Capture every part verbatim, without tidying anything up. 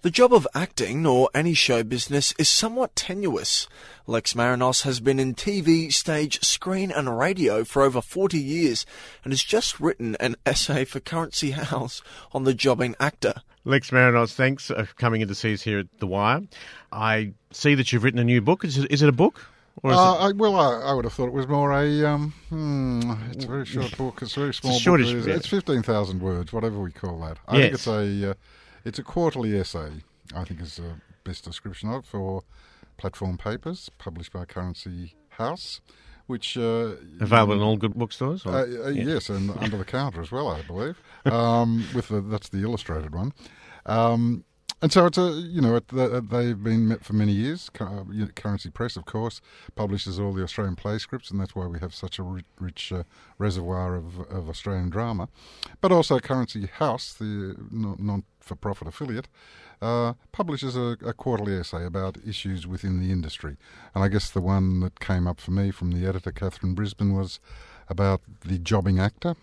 The job of acting, or any show business, is somewhat tenuous. Lex Marinos has been in T V, stage, screen and radio for over forty years and has just written an essay for Currency House on the jobbing actor. Lex Marinos, thanks for coming in to see us here at The Wire. I see that you've written a new book. Is it, is it a book? Or is uh, it... I, well, I, I would have thought it was more a... Um, hmm, it's a very short book. It's a very small it's book. Shortish, It's, yeah. it's fifteen thousand words, whatever we call that. I yes. think it's a, uh, it's a quarterly essay, I think is the best description of it, for Platform Papers, published by Currency House, which... Uh, Available in all good bookstores? Or? Uh, uh, yeah. Yes, and under the counter as well, I believe. Um, with the, that's the illustrated one. Um, and so it's a, you know, it, they've been met for many years. Currency Press, of course, publishes all the Australian play scripts, and that's why we have such a rich, rich uh, reservoir of, of Australian drama. But also Currency House, the non-for-profit affiliate, uh, publishes a, a quarterly essay about issues within the industry. And I guess the one that came up for me from the editor, Catherine Brisbane, was about the jobbing actor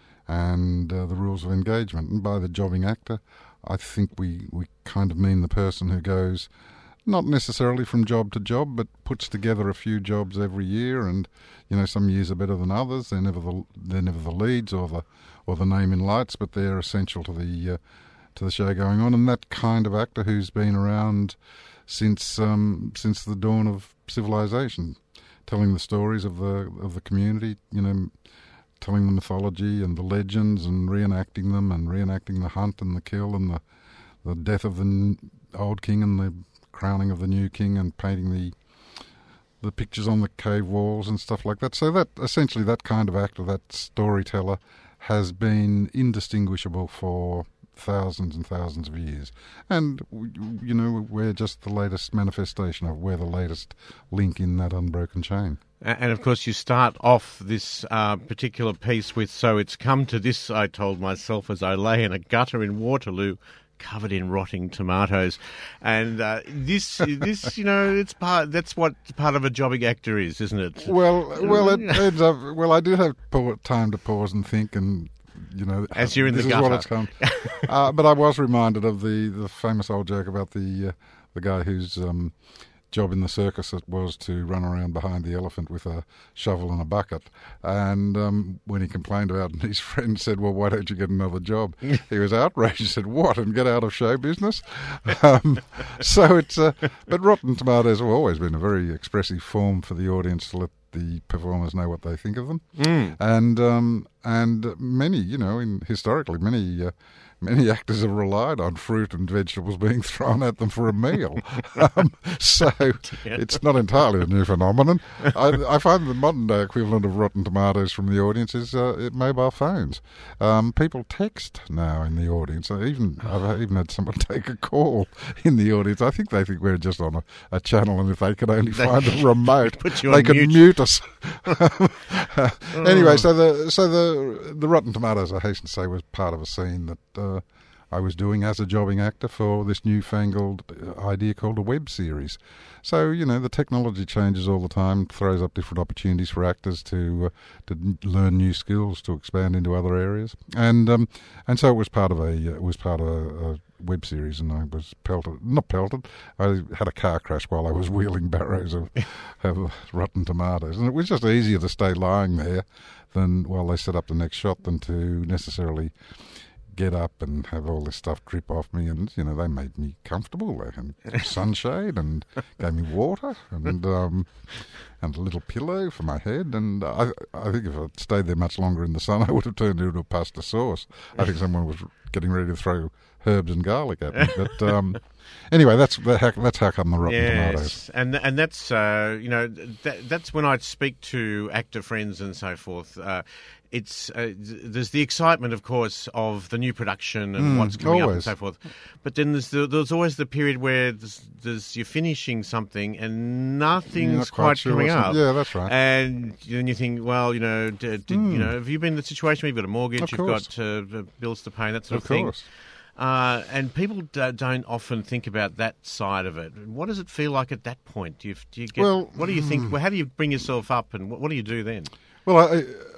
and uh, the rules of engagement. And by the jobbing actor, I think we, we kind of mean the person who goes not necessarily from job to job, but puts together a few jobs every year, and you know, some years are better than others. They're never the they're never the leads or the or the name in lights, but they're essential to the uh, to the show going on. And that kind of actor who's been around since um, since the dawn of civilization, telling the stories of the of the community, you know, telling the mythology and the legends and reenacting them and reenacting the hunt and the kill and the the death of the n- old king and the crowning of the new king and painting the the pictures on the cave walls and stuff like that. So that essentially that kind of actor, that storyteller, has been indistinguishable for thousands and thousands of years. And, you know, we're just the latest manifestation of, we're the latest link in that unbroken chain. And, of course, you start off this uh, particular piece with, so it's come to this, I told myself as I lay in a gutter in Waterloo, covered in rotting tomatoes. And uh, this, this, you know, it's part. That's what part of a jobbing actor is, isn't it? Well, well, it ends up, well, I do have time to pause and think and, you know, as you're in this the is gutter. What it's come. uh, but I was reminded of the, the famous old joke about the uh, the guy whose um, job in the circus it was to run around behind the elephant with a shovel and a bucket. And um, when he complained about it, his friend said, "Well, why don't you get another job?" He was outraged. He said, "What, and get out of show business?" Um, so it's uh, but Rotten Tomatoes have always been a very expressive form for the audience to let the performers know what they think of them, mm. and um, and many, you know, in historically many uh, many actors have relied on fruit and vegetables being thrown at them for a meal. um, so it's not entirely a new phenomenon. I, I find the modern day equivalent of Rotten Tomatoes from the audience is uh, mobile phones. Um, people text now in the audience. I even I've even had someone take a call in the audience. I think they think we're just on a, a channel, and if they could only They find a remote, they could mute. mute us. Anyway, so the so the the Rotten Tomatoes, I hasten to say, was part of a scene that uh, I was doing as a jobbing actor for this newfangled idea called a web series. So, you know, the technology changes all the time, throws up different opportunities for actors to uh, to learn new skills, to expand into other areas, and um, and so it was part of a it was part of a, a web series, and I was pelted, not pelted, I had a car crash while I was wheeling barrows of, of Rotten Tomatoes, and it was just easier to stay lying there than while they set up the next shot than to necessarily get up and have all this stuff drip off me. And, you know, they made me comfortable. They had sunshade and gave me water and um, and a little pillow for my head. And I I think if I'd stayed there much longer in the sun, I would have turned into a pasta sauce. I think someone was getting ready to throw herbs and garlic at me. But um, anyway, that's that's how come the Rotten yes. Tomatoes. And and that's uh, you know that, that's when I speak to actor friends and so forth. Uh, it's uh, there's the excitement, of course, of the new production and Mm, what's coming always. up and so forth. But then there's the, there's always the period where there's, there's you're finishing something and nothing's You're not quite, quite sure coming what's- up. Yeah, that's right. And then you think, well, you know, did, did, Mm. you know, have you been in the situation where you've got a mortgage, Of you've course. got uh, bills to pay, that sort of, Of thing. course. Uh, and people d- don't often think about that side of it. What does it feel like at that point? Do you, do you get? Well, what do you think? mm. Well, how do you bring yourself up, and what, what do you do then? Well, I,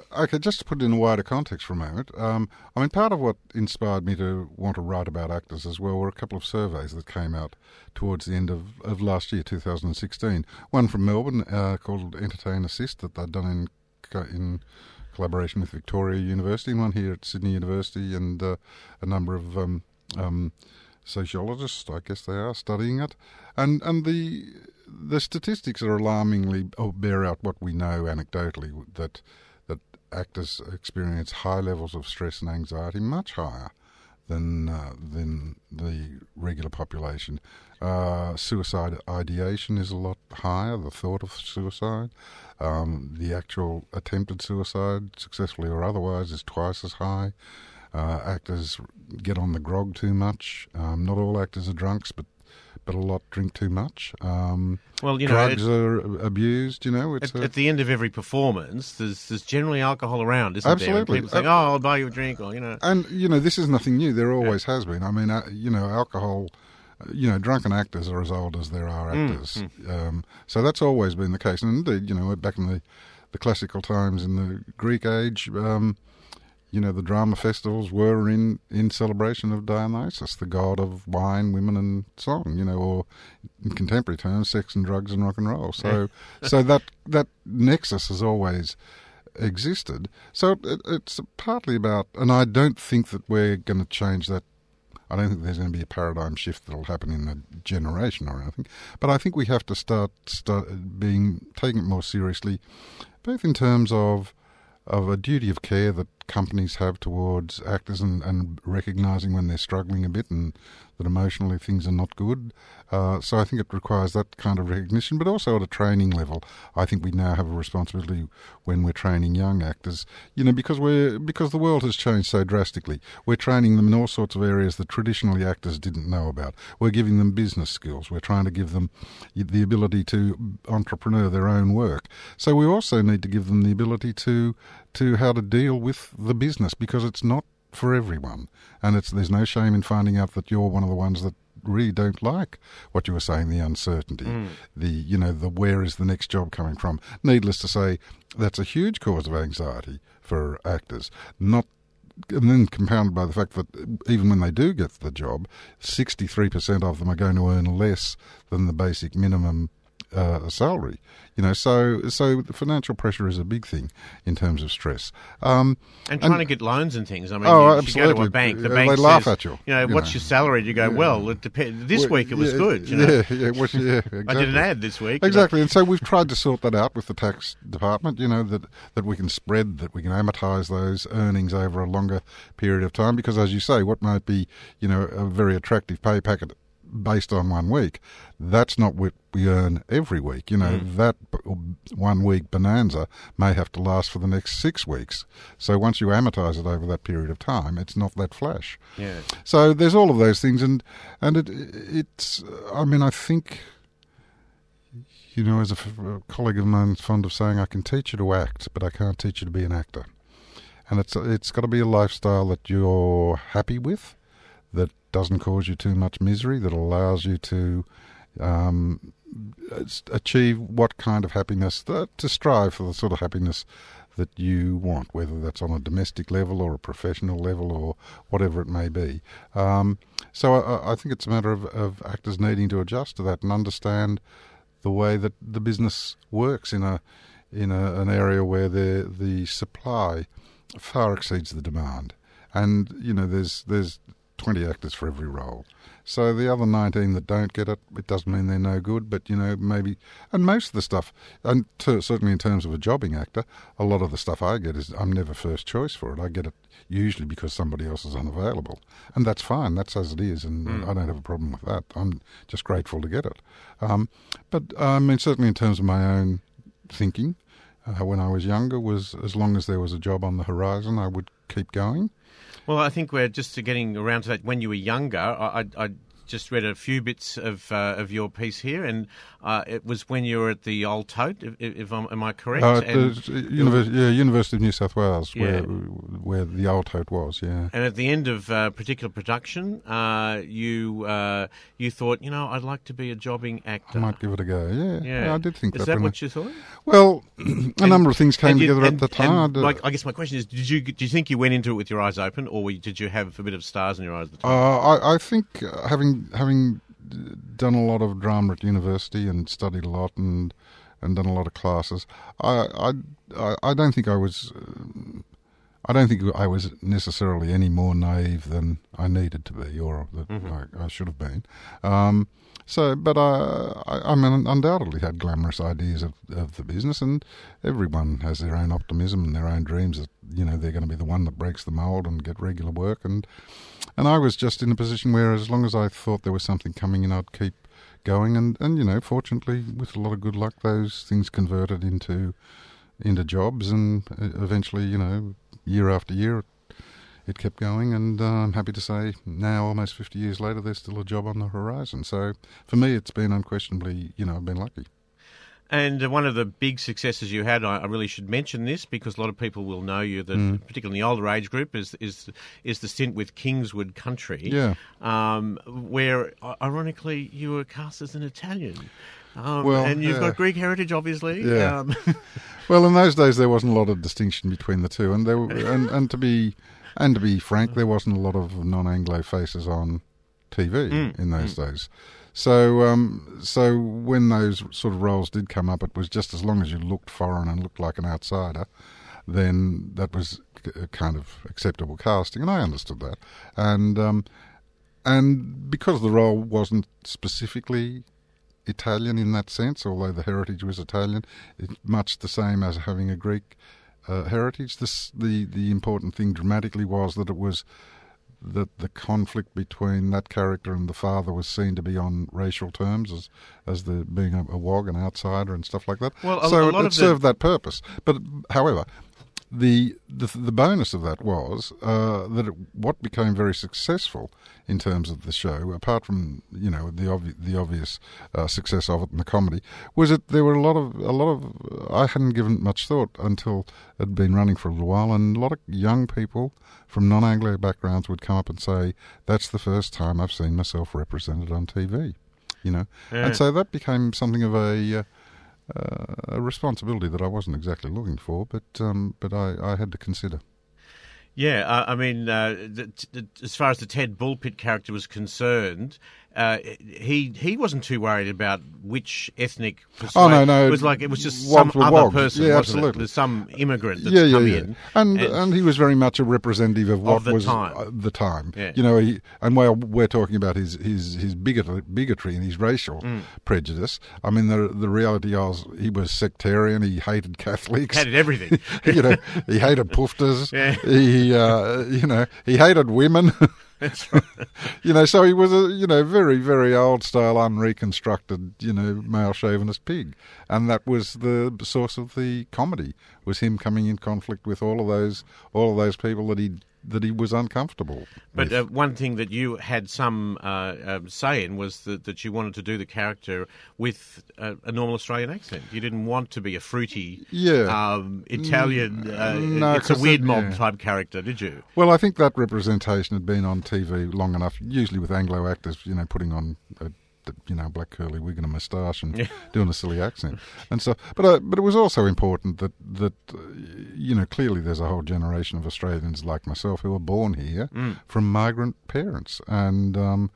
okay, just to put it in a wider context for a moment, um, I mean, part of what inspired me to want to write about actors as well were a couple of surveys that came out towards the end of, of last year, two thousand sixteen. One from Melbourne uh, called Entertain Assist that they'd done in co- in collaboration with Victoria University, and one here at Sydney University, and uh, a number of um, um, sociologists, I guess they are, studying it. And and the the statistics are alarmingly oh, bear out what we know anecdotally, that that actors experience high levels of stress and anxiety, much higher than uh, than the regular population. Uh, suicide ideation is a lot higher, the thought of suicide. Um, the actual attempted suicide, successfully or otherwise, is twice as high. Uh, actors get on the grog too much. Um, not all actors are drunks, but but a lot drink too much. Um, well, you know, drugs are abused. You know, it's at, a, at the end of every performance, there's there's generally alcohol around, isn't absolutely. there? And people think, "Oh, I'll buy you a drink," or you know. And you know, this is nothing new. There always yeah. has been. I mean, uh, you know, alcohol. You know, drunken actors are as old as there are actors. Mm, mm. Um, so that's always been the case. And indeed, you know, back in the, the classical times in the Greek age, um, you know, the drama festivals were in, in celebration of Dionysus, the god of wine, women, and song. You know, or in contemporary terms, sex and drugs and rock and roll. So, so that that nexus has always existed. So it, it's partly about, and I don't think that we're going to change that. I don't think there's going to be a paradigm shift that'll happen in a generation or anything. But I think we have to start, start being taking it more seriously, both in terms of of a duty of care that companies have towards actors and, and recognising when they're struggling a bit and that emotionally things are not good. Uh, so I think it requires that kind of recognition, but also at a training level. I think we now have a responsibility when we're training young actors, you know, because we're because the world has changed so drastically. We're training them in all sorts of areas that traditionally actors didn't know about. We're giving them business skills. We're trying to give them the ability to entrepreneur their own work. So we also need to give them the ability to to how to deal with the business, because it's not for everyone, and it's there's no shame in finding out that you're one of the ones that really don't like what you were saying, the uncertainty, mm. the you know the where is the next job coming from. Needless to say, that's a huge cause of anxiety for actors. Not and then compounded by the fact that even when they do get the job, sixty-three percent of them are going to earn less than the basic minimum uh, salary. You know, so so the financial pressure is a big thing in terms of stress. Um, and trying and, to get loans and things. I mean, oh, you, absolutely. you go to a bank, the uh, bank they says, laugh at you. You know, you what's know. your salary? You go, yeah. well, it depends. This well, week it was yeah, good. You know? Yeah, yeah, well, yeah, exactly. I did an ad this week. Exactly, you know? And so we've tried to sort that out with the tax department, you know, that, that we can spread, that we can amortise those earnings over a longer period of time, because as you say, what might be, you know, a very attractive pay packet based on one week, that's not what we earn every week. You know, mm. that one week bonanza may have to last for the next six weeks. So once you amortise it over that period of time, it's not that flash. Yeah. So there's all of those things, and and it it's. I mean, I think, you know, as a, a colleague of mine is fond of saying, I can teach you to act, but I can't teach you to be an actor. And it's it's got to be a lifestyle that you're happy with, that doesn't cause you too much misery, that allows you to um, achieve what kind of happiness, that, to strive for the sort of happiness that you want, whether that's on a domestic level or a professional level or whatever it may be. Um, so I, I think it's a matter of, of actors needing to adjust to that and understand the way that the business works in a in a, an area where the the supply far exceeds the demand, and you know there's there's twenty actors for every role. So the other nineteen that don't get it, it doesn't mean they're no good, but, you know, maybe... And most of the stuff, and to, certainly in terms of a jobbing actor, a lot of the stuff I get is I'm never first choice for it. I get it usually because somebody else is unavailable. And that's fine. That's as it is, and mm. I don't have a problem with that. I'm just grateful to get it. Um, but, I mean, certainly in terms of my own thinking, uh, when I was younger, was as long as there was a job on the horizon, I would keep going. Well, I think we're just getting around to that. When you were younger, I, I just read a few bits of uh, of your piece here, and uh, it was when you were at the Old Tote, if, if I'm, am I correct? Uh, at and the Univers- yeah, University of New South Wales, Yeah. where where the Old Tote was, yeah. And at the end of a particular production, uh, you uh, you thought, you know, I'd like to be a jobbing actor. I might give it a go, yeah. Yeah. I did think Is that. that when what I- you thought? Well, a number of things came And you- together and- at the time. and, I'd, uh, like, I guess my question is, did you do you think you went into it with your eyes open, or were you, did you have a bit of stars in your eyes at the time? Uh, I, I think uh, having having done a lot of drama at university and studied a lot and and done a lot of classes, I I, I, I don't think I was uh, I don't think I was necessarily any more naive than I needed to be or that Mm-hmm. I, I should have been. Um, so, but I, I, I mean, undoubtedly had glamorous ideas of, of the business, and everyone has their own optimism and their own dreams that, you know, they're going to be the one that breaks the mould and get regular work. And and I was just in a position where, as long as I thought there was something coming in, I'd keep going. And, and you know, fortunately, with a lot of good luck, those things converted into into jobs, and eventually, you know, year after year, it kept going, and uh, I'm happy to say now, almost fifty years later, there's still a job on the horizon. So for me, it's been unquestionably, you know, I've been lucky. And uh, one of the big successes you had, I, I really should mention this because a lot of people will know you, that Mm. particularly in the older age group, is is is the stint with Kingswood Country, Yeah. um, where uh, ironically you were cast as an Italian. Um, Well, and you've yeah. got Greek heritage, obviously. Yeah. Um, Well, in those days, there wasn't a lot of distinction between the two, and there were, and, and to be and to be frank, there wasn't a lot of non-Anglo faces on T V Mm, in those days. So, um, so when those sort of roles did come up, it was just as long as you looked foreign and looked like an outsider, then that was a kind of acceptable casting, and I understood that. And um, and because the role wasn't specifically Italian in that sense, although the heritage was Italian, it's much the same as having a Greek uh, heritage. This the the important thing dramatically was that it was that the conflict between that character and the father was seen to be on racial terms, as as the being a, a wog, an outsider, and stuff like that. Well, a- so a it, lot it of the- served that purpose. But however, the the, the bonus of that was uh, that it, what became very successful in terms of the show, apart from, you know, the obvi- the obvious uh, success of it and the comedy, was that there were a lot of a lot of I hadn't given it much thought until it had been running for a little while, and a lot of young people from non-Anglo backgrounds would come up and say, "That's the first time I've seen myself represented on T V," you know, Yeah. and so that became something of a uh, uh, a responsibility that I wasn't exactly looking for, but um, but I, I had to consider. Yeah, uh, I mean, uh, the, the, as far as the Ted Bullpit character was concerned, uh, he he wasn't too worried about which ethnic persuasion. Oh, no, no, It was like it was just wogs some were other wogs. person, Yeah, wasn't absolutely. it? There's some immigrant that's yeah, yeah, come yeah. in. And, and- and he was very much a representative of what the was time. uh, the time. Yeah. You know, he, and while we're talking about his his his bigotry, bigotry and his racial Mm. prejudice, I mean, the the reality was he was sectarian. He hated Catholics. Hated everything. you know, he hated poofters. Yeah. He, uh, you know, he hated women. That's right. You know, so he was a, you know, very, very old style, unreconstructed, you know, male chauvinist pig. And that was the source of the comedy, was him coming in conflict with all of those, all of those people that he, that he was uncomfortable But with. uh, one thing that you had some uh, um, say in was that, that you wanted to do the character with a, a normal Australian accent. You didn't want to be a fruity Yeah. um, Italian, uh, no, it's a 'cause weird it- mob yeah. type character, did you? Well, I think that representation had been on T V long enough, usually with Anglo actors, you know, putting on a, you know, black curly wig and a moustache and Yeah. doing a silly accent and so. But uh, but it was also important that that uh, you know, clearly there's a whole generation of Australians like myself who were born here Mm. from migrant parents, and um,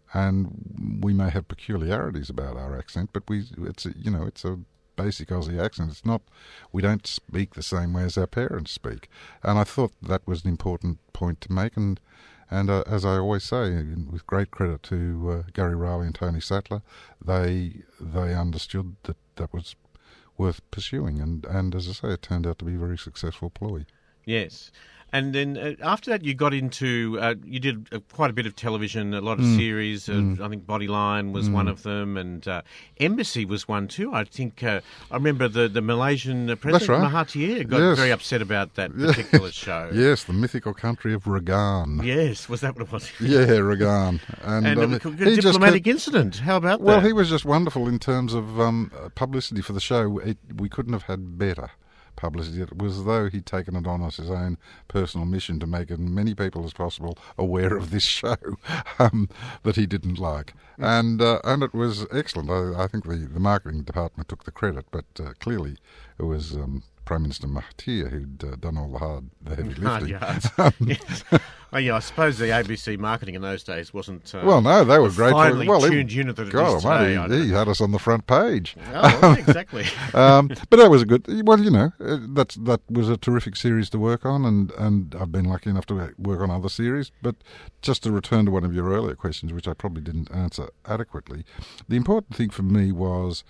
and we may have peculiarities about our accent, but we it's a, you know, it's a basic Aussie accent. It's not, we don't speak the same way as our parents speak, and I thought that was an important point to make. And and uh, as I always say, with great credit to uh, Gary Riley and Tony Sattler, they they understood that that was worth pursuing, and and as I say, it turned out to be a very successful ploy. Yes. And then uh, after that, you got into, uh, you did uh, quite a bit of television, a lot of Mm. series. Uh, Mm. I think Bodyline was Mm. one of them, and uh, Embassy was one too. I think, uh, I remember the, the Malaysian uh, president, right. Mahathir, got Yes. very upset about that Yeah. particular show. Yes, the mythical country of Regan. Yes, was that what it was? Yeah, Regan. And, And I a mean, c- he just diplomatic kept- incident. How about Well, that? he was just wonderful in terms of um, uh, publicity for the show. It, we couldn't have had better publicity. It was as though he'd taken it on as his own personal mission to make as many people as possible aware of this show um, that he didn't like. And uh, and it was excellent. I, I think the, the marketing department took the credit, but uh, clearly it was um, Prime Minister Mahathir who'd uh, done all the hard, the heavy Hard lifting. yards. Yes. Oh, yeah, I suppose the A B C marketing in those days wasn't. Uh, Well, no, they were the great. For, finely well, tuned he, unit that it God is almighty, today. I he, he don't- had us on the front page. Oh, well, exactly. um, but that was a good. Well, you know, uh, that's that was a terrific series to work on, and, and I've been lucky enough to work on other series. But just to return to one of your earlier questions, which I probably didn't answer adequately, the important thing for me was,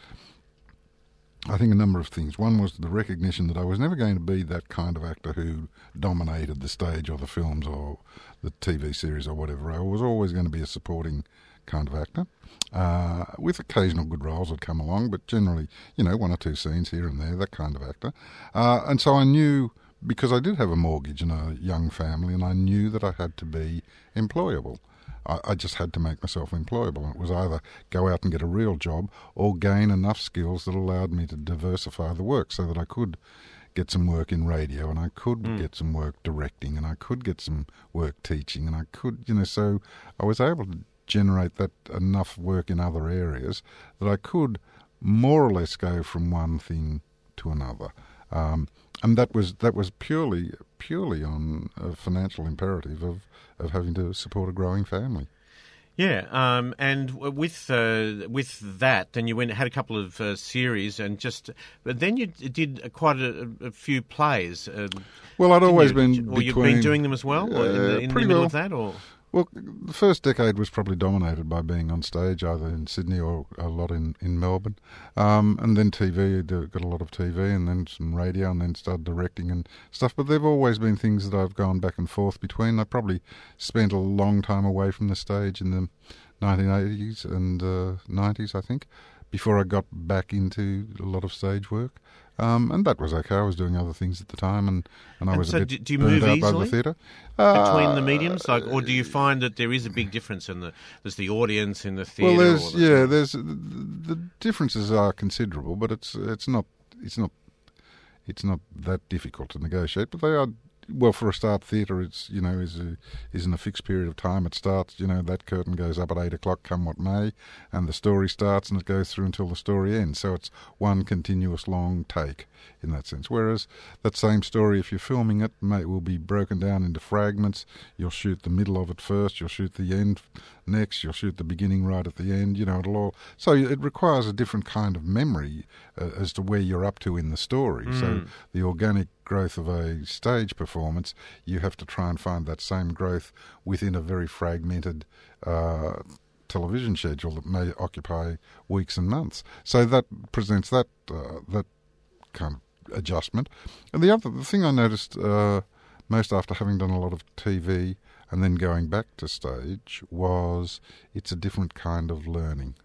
I think, a number of things. One was the recognition that I was never going to be that kind of actor who dominated the stage or the films or the T V series or whatever. I was always going to be a supporting kind of actor, uh, with occasional good roles that come along, but generally, you know, one or two scenes here and there, that kind of actor. Uh, and so I knew, because I did have a mortgage and a young family, and I knew that I had to be employable. I, I just had to make myself employable. It was either go out and get a real job or gain enough skills that allowed me to diversify the work so that I could get some work in radio, and I could Mm. get some work directing, and I could get some work teaching, and I could, you know, so I was able to generate that enough work in other areas that I could more or less go from one thing to another. Um, and that was that was purely purely on a financial imperative of, of having to support a growing family. Yeah, um, and w- with uh, with that, then you went had a couple of uh, series, and just but then you d- did quite a, a few plays. Uh, Well, I'd didn't always you? been or you've between- been doing them as well, or in the, Uh, in the pretty middle well. of that, or Well, the first decade was probably dominated by being on stage, either in Sydney or a lot in, in Melbourne. Um, and then T V, I got a lot of T V, and then some radio, and then started directing and stuff. But they've always been things that I've gone back and forth between. I probably spent a long time away from the stage in the nineteen eighties and uh, nineties, I think, before I got back into a lot of stage work. Um, and that was okay. I was doing other things at the time, and, and I And was so a bit do- do you burned move out by the easily theatre. between Uh, the mediums, like, or do you find that there is a big difference in the there's the audience in the theatre? Well, or there's the, yeah, there's the, the differences are considerable, but it's it's not it's not it's not that difficult to negotiate. But they are, well, for a start, theatre it's you know is a, isn't a fixed period of time. It starts, you know, that curtain goes up at eight o'clock, come what may, and the story starts and it goes through until the story ends. So it's one continuous long take in that sense. Whereas that same story, if you're filming it, may, will be broken down into fragments. You'll shoot the middle of it first, you'll shoot the end next, you'll shoot the beginning right at the end. You know, it'll all. So it requires a different kind of memory uh, as to where you're up to in the story. Mm. So the organic growth of a stage performance, you have to try and find that same growth within a very fragmented uh, television schedule that may occupy weeks and months. So that presents that uh, that kind of adjustment. And the other the thing I noticed uh, most after having done a lot of T V and then going back to stage was it's a different kind of learning.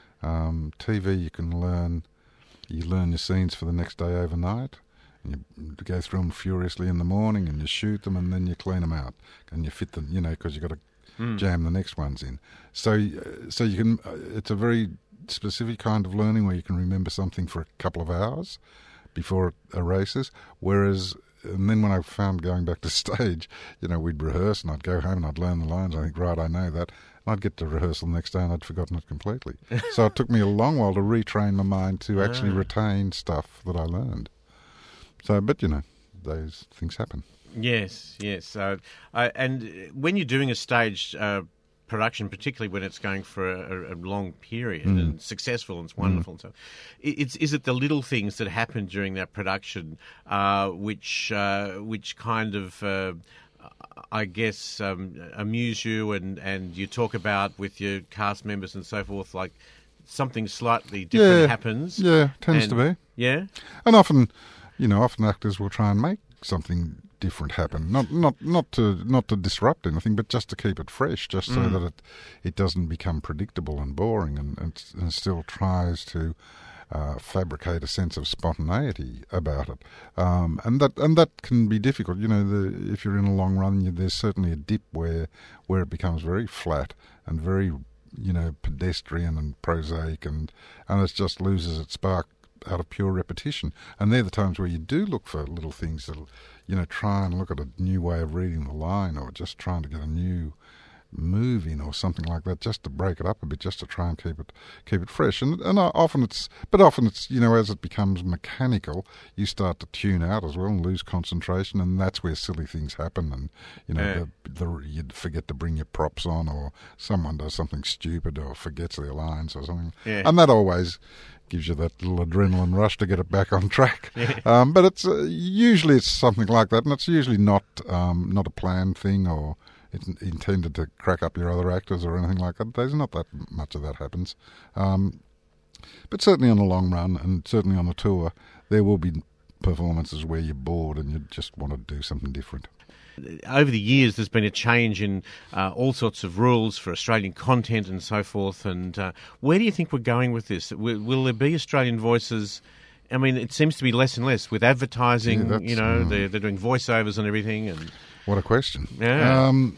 Um, T V you can learn, you learn your scenes for the next day overnight, and you go through them furiously in the morning, and you shoot them, and then you clean them out, and you fit them, you know, because you've got to Mm. jam the next ones in. So, uh, so you can. Uh, it's a very specific kind of learning where you can remember something for a couple of hours before it erases. Whereas, and then when I found going back to stage, you know, we'd rehearse and I'd go home and I'd learn the lines. I think, right, I know that. And I'd get to rehearsal the next day and I'd forgotten it completely. So it took me a long while to retrain my mind to actually Ah. retain stuff that I learned. So, but you know, those things happen. Yes, yes. Uh, uh, and when you're doing a stage uh, production, particularly when it's going for a, a long period Mm. and successful and it's wonderful and so, i- it's is it the little things that happen during that production uh, which uh, which kind of uh, I guess um, amuse you and, and you talk about with your cast members and so forth, like something slightly different Yeah, happens? Yeah, tends and- to be. Yeah. And often, you know, often actors will try and make something different happen. Not not not to not to disrupt anything, but just to keep it fresh, just so Mm. that it it doesn't become predictable and boring, and, and, and still tries to uh, fabricate a sense of spontaneity about it. Um, and that and that can be difficult. You know, the, if you're in a long run, you, there's certainly a dip where where it becomes very flat and very, you know, pedestrian and prosaic, and and it just loses its spark out of pure repetition. And they're the times where you do look for little things that'll, you know, try and look at a new way of reading the line, or just trying to get a new move in or something like that, just to break it up a bit, just to try and keep it keep it fresh. And and often it's, but often it's, you know, as it becomes mechanical, you start to tune out as well and lose concentration, and that's where silly things happen. And you know, Yeah. the, the, you'd forget to bring your props on, or someone does something stupid or forgets their lines or something, Yeah. and that always gives you that little adrenaline rush to get it back on track. Yeah. Um, but it's uh, usually it's something like that, and it's usually not um, not a planned thing, or it's intended to crack up your other actors or anything like that. There's not that much of that happens. Um, but certainly on the long run, and certainly on the tour, there will be performances where you're bored and you just want to do something different. Over the years, there's been a change in uh, all sorts of rules for Australian content and so forth. And uh, where do you think we're going with this? Will, will there be Australian voices? I mean, it seems to be less and less with advertising. Yeah, that's, you know, mm. they're, they're doing voiceovers and everything. And What a question. Yeah. Um,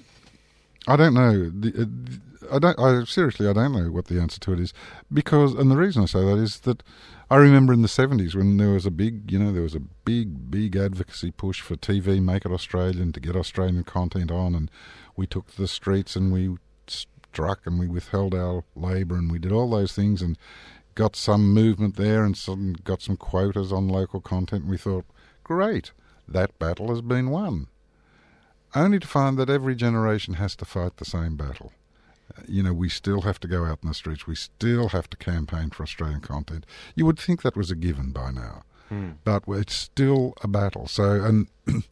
I don't know. The, uh, I don't. I seriously, I don't know what the answer to it is, because, and the reason I say that is that I remember in the seventies when there was a big, you know, there was a big, big advocacy push for T V, make it Australian, to get Australian content on, and we took to the streets and we struck and we withheld our labour and we did all those things and got some movement there and some, got some quotas on local content. And we thought, great, that battle has been won. Only to find that every generation has to fight the same battle. Uh, you know, we still have to go out in the streets. We still have to campaign for Australian content. You would think that was a given by now, Hmm. but it's still a battle. So, and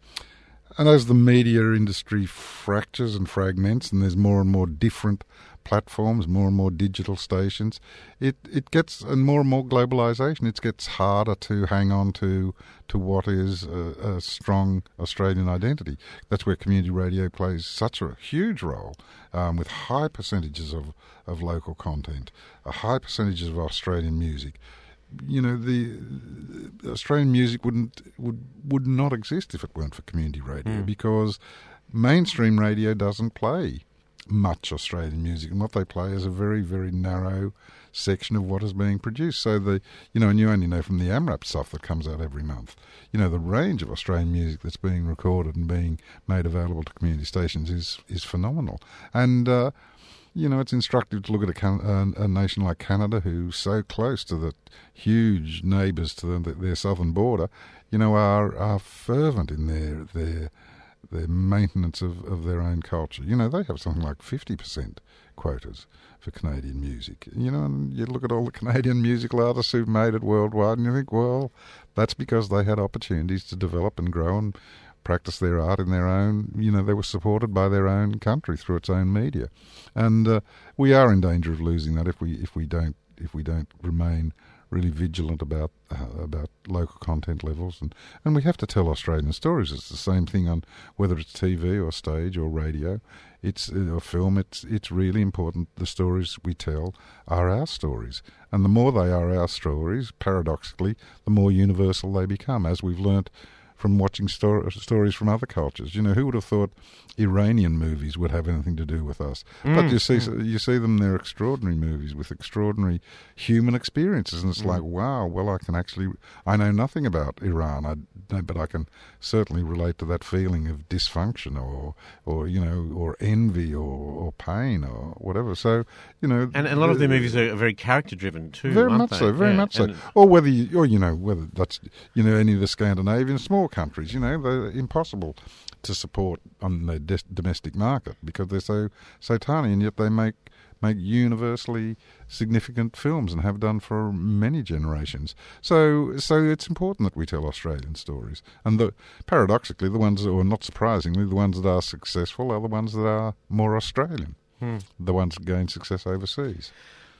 and as the media industry fractures and fragments, and there's more and more different platforms, more and more digital stations, it, it gets, and more and more globalisation, it gets harder to hang on to to what is a, a strong Australian identity. That's where community radio plays such a huge role, um, with high percentages of, of local content, a high percentages of Australian music. You know, the, the Australian music wouldn't would would not exist if it weren't for community radio, Mm. because mainstream radio doesn't play much Australian music, and what they play is a very, very narrow section of what is being produced. So the, you know, and you only know from the AMRAP stuff that comes out every month, you know, the range of Australian music that's being recorded and being made available to community stations is is phenomenal. And uh, you know, it's instructive to look at a, can- a, a nation like Canada, who's so close to the huge neighbours to the, their southern border, you know, are are fervent in their their their maintenance of, of their own culture. You know, they have something like fifty percent quotas for Canadian music. You know, and you look at all the Canadian musical artists who've made it worldwide, and you think, well, that's because they had opportunities to develop and grow and practice their art in their own, you know, they were supported by their own country through its own media. And uh, we are in danger of losing that if we if we don't if we don't remain really vigilant about uh, about local content levels, and, and we have to tell Australian stories. It's the same thing on whether it's T V or stage or radio, it's uh, or film. It's it's really important the stories we tell are our stories, and the more they are our stories, paradoxically, the more universal they become, as we've learnt from watching sto- stories from other cultures. You know, who would have thought Iranian movies would have anything to do with us? Mm, but you see, mm. you see them; they're extraordinary movies with extraordinary human experiences, and it's Mm. like, wow, well, I can actually, I know nothing about Iran, I know, but I can certainly relate to that feeling of dysfunction, or, or you know, or envy, or, or pain, or whatever. So, you know, And, and a lot of their the- movies are very character-driven too, very aren't much they? so, very Yeah, much so. and- Or whether you, or you know, whether that's, you know, any of the Scandinavian small countries, you know, they're impossible to support on the des- domestic market because they're so so tiny, and yet they make make universally significant films and have done for many generations. So so it's important that we tell Australian stories, and the paradoxically, the ones that, or not surprisingly, the ones that are successful are the ones that are more Australian, Hmm. the ones that gain success overseas.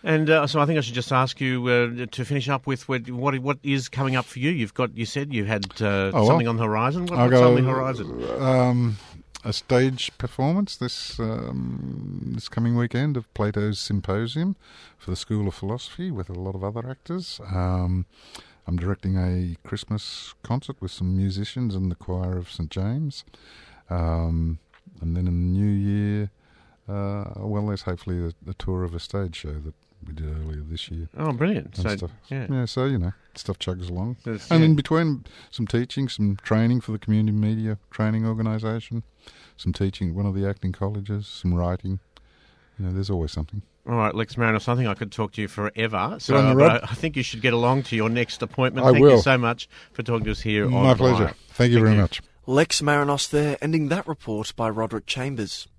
And uh, so I think I should just ask you uh, to finish up with what what what is coming up for you. You've got you said you had uh, oh, something well, on the horizon. What, I'll what's go, on the horizon? Um, a stage performance this um, this coming weekend of Plato's Symposium for the School of Philosophy with a lot of other actors. Um, I'm directing a Christmas concert with some musicians and the choir of Saint James. Um, and then in the new year, uh, well, there's hopefully a, a tour of a stage show that we did earlier this year. Oh, brilliant. So, stuff. yeah. yeah, so, you know, stuff chugs along. That's, and yeah. in between, some teaching, some training for the community media training organisation, some teaching at one of the acting colleges, some writing. You know, there's always something. All right, Lex Marinos, I think I could talk to you forever. So Good on you, but Rob. I, I think you should get along to your next appointment. I Thank will. you so much for talking to us here on My pleasure. Live. Thank you Thank very you. much. Lex Marinos there, ending that report by Roderick Chambers.